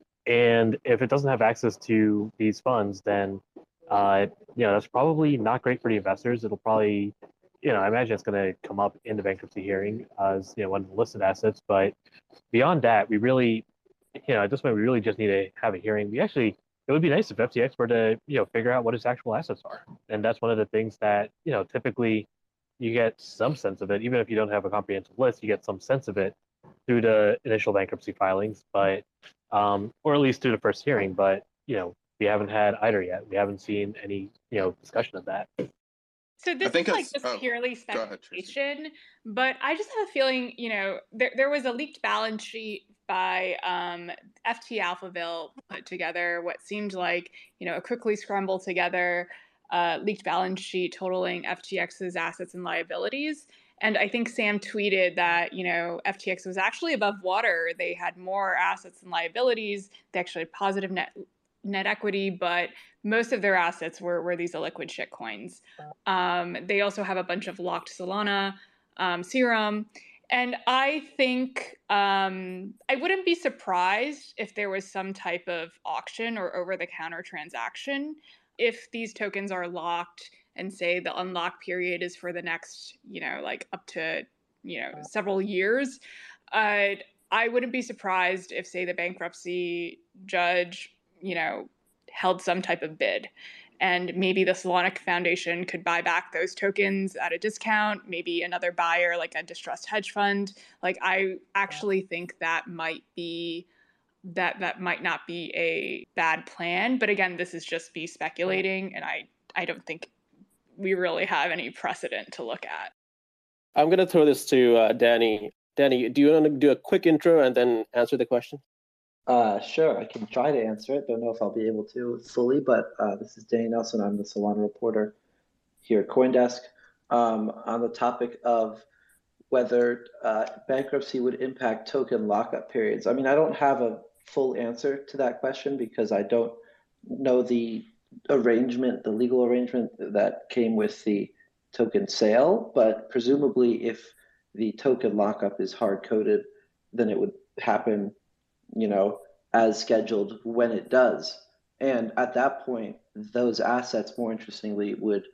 And if it doesn't have access to these funds, then uh, you know that's probably not great for the investors. It'll probably you know, I imagine it's going to come up in the bankruptcy hearing as you know one of the listed assets. But beyond that, we really, you know, at this point, we really just need to have a hearing. We actually, it would be nice if F T X were to, you know, figure out what its actual assets are, and that's one of the things that you know typically you get some sense of it, even if you don't have a comprehensive list, you get some sense of it through the initial bankruptcy filings, but um, or at least through the first hearing. But you know, we haven't had either yet. We haven't seen any, you know, discussion of that. So this think is like it's- just oh, purely go ahead, Tracy. speculation, but I just have a feeling, you know, there there was a leaked balance sheet by um, F T Alphaville put together what seemed like, you know, a quickly scrambled together uh, leaked balance sheet totaling F T X's assets and liabilities. And I think Sam tweeted that, you know, F T X was actually above water. They had more assets and liabilities. They actually had positive net net equity, but most of their assets were, were these illiquid shitcoins. Um, they also have a bunch of locked Solana, um, Serum. And I think um, I wouldn't be surprised if there was some type of auction or over-the-counter transaction if these tokens are locked and say the unlock period is for the next, you know, like up to, you know, several years. Uh, I wouldn't be surprised if, say, the bankruptcy judge, you know, held some type of bid. And maybe the Solana Foundation could buy back those tokens at a discount. Maybe another buyer, like a distressed hedge fund. Like, I actually think that might be that that might not be a bad plan. But again, this is just me speculating, and I I don't think we really have any precedent to look at. I'm going to throw this to uh, Danny. Danny, do you want to do a quick intro and then answer the question? Uh, sure, I can try to answer it. Don't know if I'll be able to fully, but uh, this is Danny Nelson. I'm the Solana reporter here at CoinDesk. Um, on the topic of whether uh, bankruptcy would impact token lockup periods. I mean, I don't have a full answer to that question because I don't know the arrangement, the legal arrangement that came with the token sale, but presumably if the token lockup is hard-coded, then it would happen, you know, as scheduled when it does. And at that point, those assets, more interestingly, would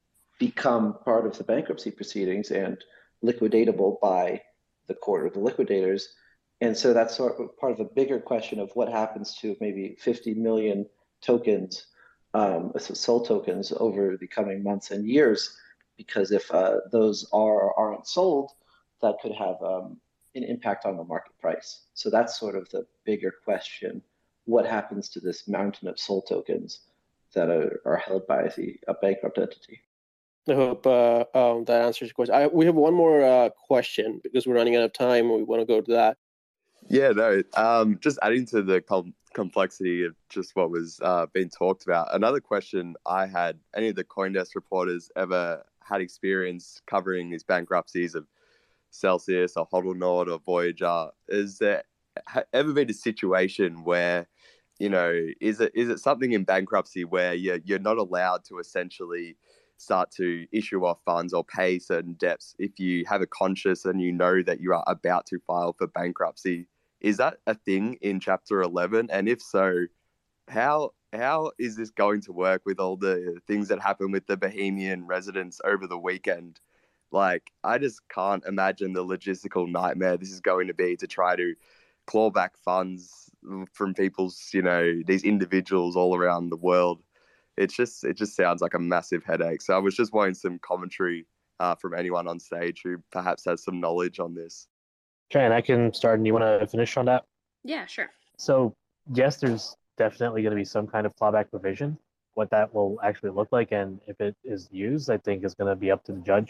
become part of the bankruptcy proceedings and liquidatable by the court or the liquidators. And so that's sort of part of a bigger question of what happens to maybe fifty million tokens, um, SOL tokens over the coming months and years, because if uh, those are or aren't sold, that could have um, an impact on the market price. So that's sort of the bigger question. What happens to this mountain of SOL tokens that are, are held by the, a bankrupt entity? I hope uh, um, that answers your question. I, we have one more uh, question because we're running out of time. We want to go to that. Yeah, no, um, just adding to the com- complexity of just what was uh, being talked about. Another question I had, any of the CoinDesk reporters ever had experience covering these bankruptcies of Celsius or Hodlnaut or Voyager? Is there ever been a situation where, you know, is it is it something in bankruptcy where you're, you're not allowed to essentially start to issue off funds or pay certain debts if you have a conscience and you know that you are about to file for bankruptcy? Is that a thing in Chapter eleven? And if so, how how is this going to work with all the things that happen with the Bohemian residents over the weekend? Like, I just can't imagine the logistical nightmare this is going to be to try to claw back funds from people's, you know, these individuals all around the world. It's just, it just sounds like a massive headache. So I was just wanting some commentary uh, from anyone on stage who perhaps has some knowledge on this. Okay, and I can start, and you want to finish on that? Yeah, sure. So, yes, there's definitely going to be some kind of clawback provision. What that will actually look like and if it is used, I think is going to be up to the judge.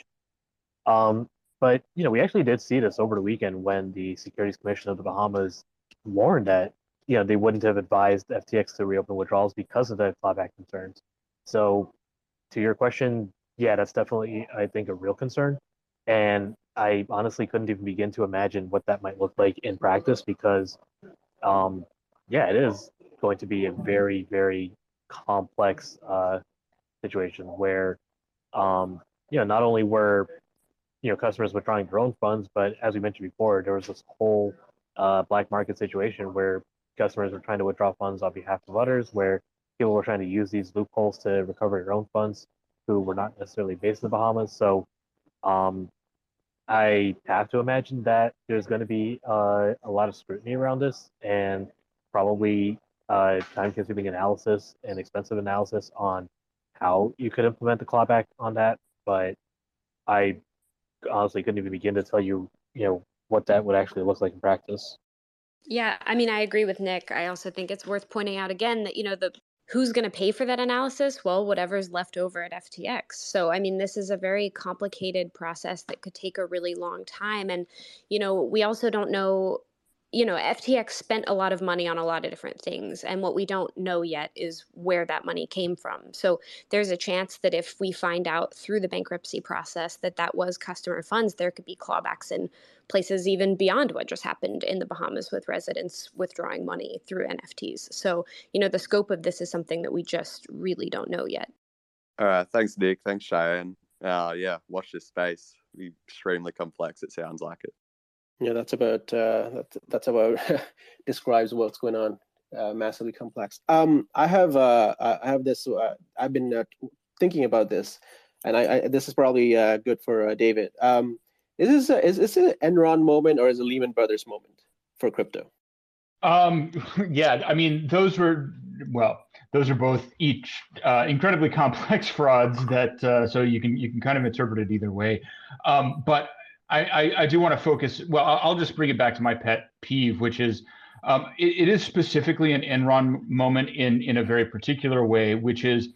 Um, but, you know, we actually did see this over the weekend when the Securities Commission of the Bahamas warned that, you know, they wouldn't have advised F T X to reopen withdrawals because of the clawback concerns. So to your question, yeah, that's definitely, I think, a real concern. And I honestly couldn't even begin to imagine what that might look like in practice because, um, yeah, it is going to be a very, very complex uh, situation where, um, you know, not only were, you know, customers withdrawing their own funds, but as we mentioned before, there was this whole uh, black market situation where customers were trying to withdraw funds on behalf of others, where people were trying to use these loopholes to recover their own funds who were not necessarily based in the Bahamas. So um, I have to imagine that there's going to be uh, a lot of scrutiny around this and probably uh, time-consuming analysis and expensive analysis on how you could implement the clawback on that. But I honestly couldn't even begin to tell you, you know, what that would actually look like in practice. Yeah, I mean, I agree with Nick. I also think it's worth pointing out again that, you know, the who's going to pay for that analysis? Well, whatever's left over at F T X. So, I mean, this is a very complicated process that could take a really long time. And, you know, we also don't know, you know, F T X spent a lot of money on a lot of different things. And what we don't know yet is where that money came from. So there's a chance that if we find out through the bankruptcy process that that was customer funds, there could be clawbacks in places even beyond what just happened in the Bahamas with residents withdrawing money through N F Ts. So, you know, the scope of this is something that we just really don't know yet. All right. Thanks, Nick. Thanks, Cheyenne. Uh, yeah, watch this space. It'll be extremely complex, it sounds like it. Yeah, that's about uh, that's that's about describes what's going on. Uh, massively complex. Um, I have uh, I have this. Uh, I've been uh, thinking about this, and I, I this is probably uh, good for uh, David. Um, is this a, is this an Enron moment or is it a Lehman Brothers moment for crypto? Um, yeah, I mean, those were well, those are both each uh, incredibly complex frauds that uh, so you can you can kind of interpret it either way. Um, but I, I, I do want to focus. Well, I'll just bring it back to my pet peeve, which is um, it, it is specifically an Enron moment in in a very particular way, which is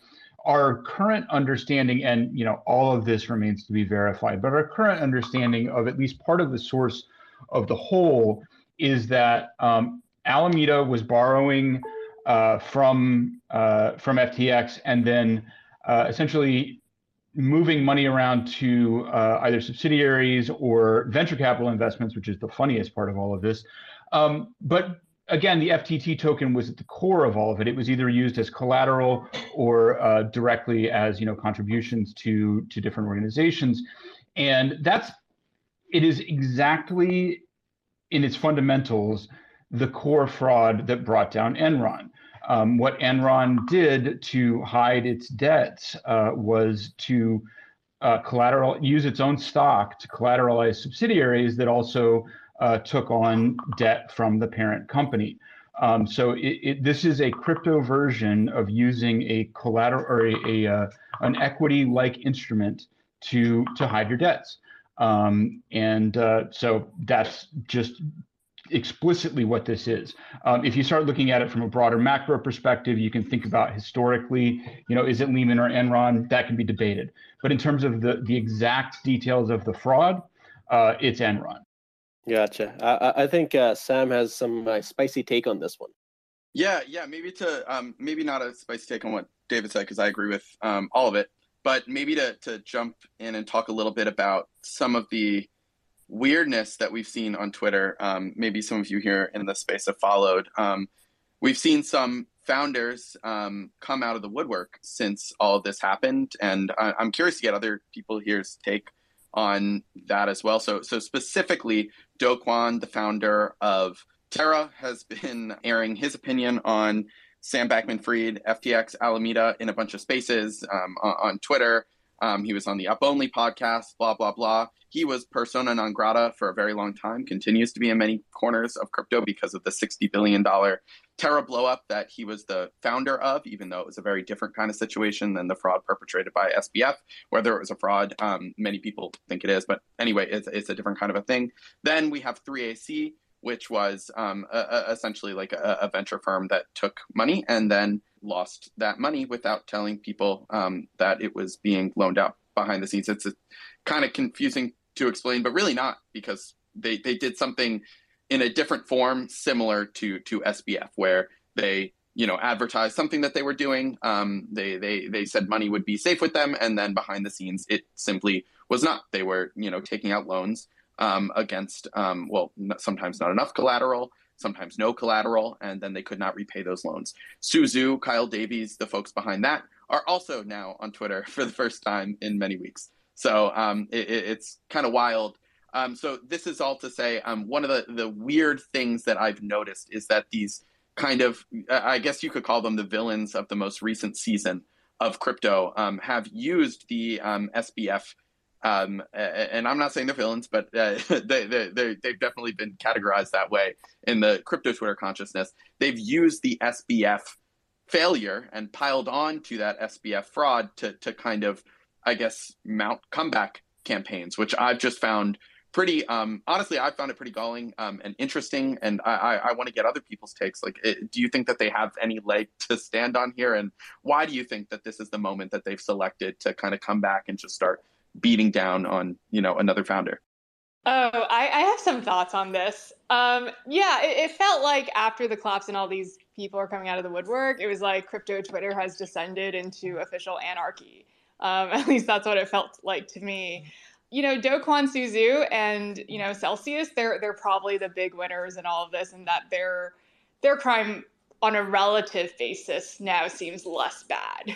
our current understanding, and you know, all of this remains to be verified, but our current understanding of at least part of the source of the whole is that um, Alameda was borrowing uh, from uh, from F T X and then uh, essentially moving money around to uh, either subsidiaries or venture capital investments, which is the funniest part of all of this. Um, but again, the F T T token was at the core of all of it. It was either used as collateral or uh, directly as, you know, contributions to to different organizations, and that's it is exactly in its fundamentals the core fraud that brought down Enron. Um, what Enron did to hide its debts uh, was to uh, collateral use its own stock to collateralize subsidiaries that also uh, took on debt from the parent company. Um, so it, it, this is a crypto version of using a collateral or a, a uh, an equity-like instrument to to hide your debts. Um, and uh, so that's just explicitly what this is. Um, if you start looking at it from a broader macro perspective, you can think about historically, you know, is it Lehman or Enron? That can be debated. But in terms of the, the exact details of the fraud, uh, it's Enron. Gotcha. I, I think uh, Sam has some uh, spicy take on this one. Yeah, yeah, maybe to um, maybe not a spicy take on what David said, because I agree with um, all of it, but maybe to to jump in and talk a little bit about some of the weirdness that we've seen on Twitter. Um, maybe some of you here in the space have followed. Um, we've seen some founders um, come out of the woodwork since all of this happened, and I, I'm curious to get other people here's take on that as well. So, so specifically, Do Kwon, the founder of Terra, has been airing his opinion on Sam Bankman-Fried, F T X, Alameda in a bunch of spaces um, on, on Twitter. Um, he was on the Up Only podcast, blah, blah, blah. He was persona non grata for a very long time, continues to be in many corners of crypto because of the sixty billion dollars Terra blowup that he was the founder of, even though it was a very different kind of situation than the fraud perpetrated by S B F. Whether it was a fraud, um, many people think it is. But anyway, it's, it's a different kind of a thing. Then we have three A C, which was um, a, a, essentially like a, a venture firm that took money and then lost that money without telling people um, that it was being loaned out behind the scenes. It's a, kind of confusing to explain, but really not, because they, they did something in a different form similar to to S B F, where they, you know, advertised something that they were doing. Um, they they they said money would be safe with them, and then behind the scenes, it simply was not. They were, you know, taking out loans um, against, um, well, sometimes not enough collateral, sometimes no collateral, and then they could not repay those loans. Su Zhu, Kyle Davies, the folks behind that, are also now on Twitter for the first time in many weeks. So um, it, it's kind of wild. Um, so this is all to say, um, one of the, the weird things that I've noticed is that these kind of, I guess you could call them the villains of the most recent season of crypto, um, have used the um, S B F. Um, and I'm not saying they're villains, but uh, they, they, they, they've definitely been categorized that way in the crypto Twitter consciousness. They've used the S B F failure and piled on to that S B F fraud to, to kind of, I guess, mount comeback campaigns, which I've just found pretty, um, honestly, I found it pretty galling um, and interesting. And I, I, I want to get other people's takes. Like, it, do you think that they have any leg to stand on here? And why do you think that this is the moment that they've selected to kind of come back and just start beating down on, you know, another founder? Oh, I, I have some thoughts on this. Um, yeah, it, it felt like after the collapse and all these people are coming out of the woodwork, it was like crypto Twitter has descended into official anarchy. Um, at least that's what it felt like to me. You know, Do Kwon, Su Zhu, and, you know, Celsius, they're they're probably the big winners in all of this, and that their their crime on a relative basis now seems less bad.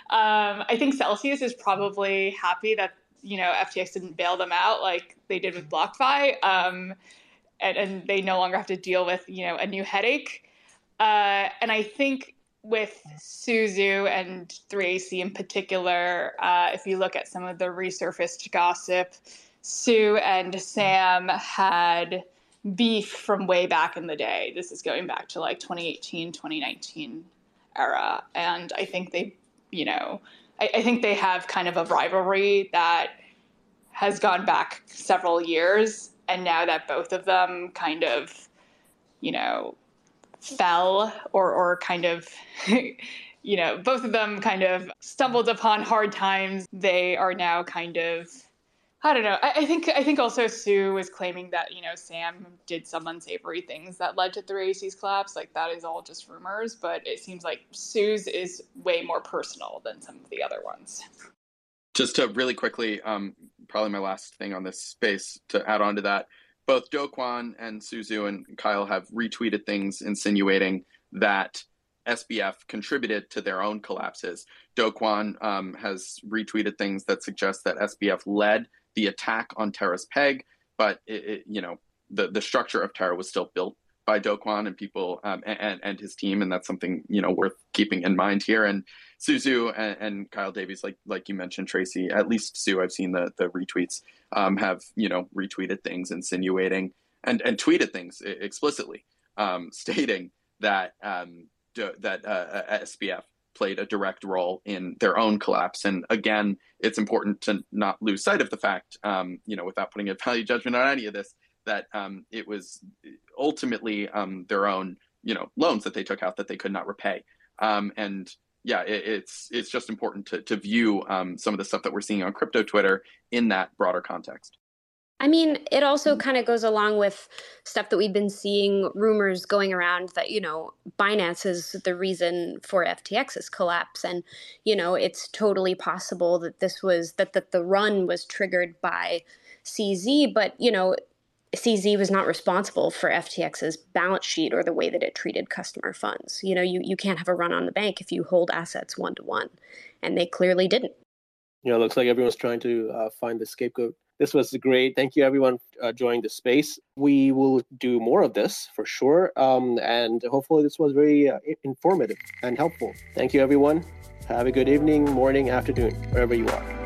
Um, I think Celsius is probably happy that, you know, F T X didn't bail them out like they did with BlockFi, um, and, and they no longer have to deal with, you know, a new headache. Uh, and I think with Su Zhu and three A C in particular, uh, if you look at some of the resurfaced gossip, Sue and Sam had beef from way back in the day. This is going back to like twenty eighteen, twenty nineteen era. And I think they, you know, I, I think they have kind of a rivalry that has gone back several years. And now that both of them kind of, you know, fell or or kind of you know, both of them kind of stumbled upon hard times. They are now kind of, I don't know. I, I think I think also Sue was claiming that, you know, Sam did some unsavory things that led to three A C's collapse. Like, that is all just rumors, but it seems like Sue's is way more personal than some of the other ones. Just to really quickly, um, probably my last thing on this space to add on to that, both Do Kwon and Su Zhu and Kyle have retweeted things insinuating that S B F contributed to their own collapses. Do Kwon um, has retweeted things that suggest that S B F led the attack on Terra's Peg, but it, it, you know, the, the structure of Terra was still built by Do Kwon and people um, and, and his team, and that's something, you know, worth keeping in mind here. And Su Zhu and, and Kyle Davies, like like you mentioned, Tracy, at least Sue, I've seen the the retweets, um, have, you know, retweeted things insinuating and, and tweeted things explicitly, um, stating that um, that uh, S B F played a direct role in their own collapse. And again, it's important to not lose sight of the fact, um, you know, without putting a value judgment on any of this, that um, it was ultimately um, their own, you know, loans that they took out that they could not repay. Um, and yeah, it, it's it's just important to to view um, some of the stuff that we're seeing on crypto Twitter in that broader context. I mean, it also kind of goes along with stuff that we've been seeing, rumors going around that, you know, Binance is the reason for F T X's collapse. And, you know, it's totally possible that this was, that, that the run was triggered by C Z, but, you know, C Z was not responsible for F T X's balance sheet or the way that it treated customer funds. You know, you, you can't have a run on the bank if you hold assets one-to-one, and they clearly didn't. You know, it looks like everyone's trying to uh, find the scapegoat. This was great. Thank you, everyone, uh, joining the space. We will do more of this for sure. Um, and hopefully this was very uh, informative and helpful. Thank you, everyone. Have a good evening, morning, afternoon, wherever you are.